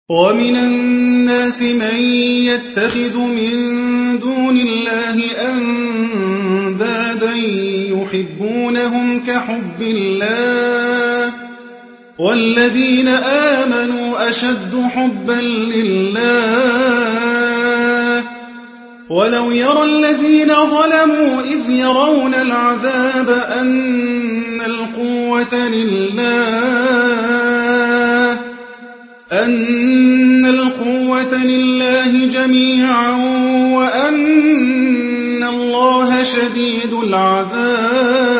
وَمِنَ النَّاسِ مَن يَتَّخِذُ مِن دُونِ اللَّهِ أَندَادًا يُحِبُّونَهُمْ كَحُبِّ اللَّهِ ۖ وَالَّذِينَ آمَنُوا أَشَدُّ حُبًّا لِّلَّهِ ۗ وَلَوْ يَرَى الَّذِينَ ظَلَمُوا إِذْ يَرَوْنَ الْعَذَابَ أَنَّ الْقُوَّةَ لِلَّهِ جَمِيعًا وَأَنَّ اللَّهَ شَدِيدُ الْعَذَابِ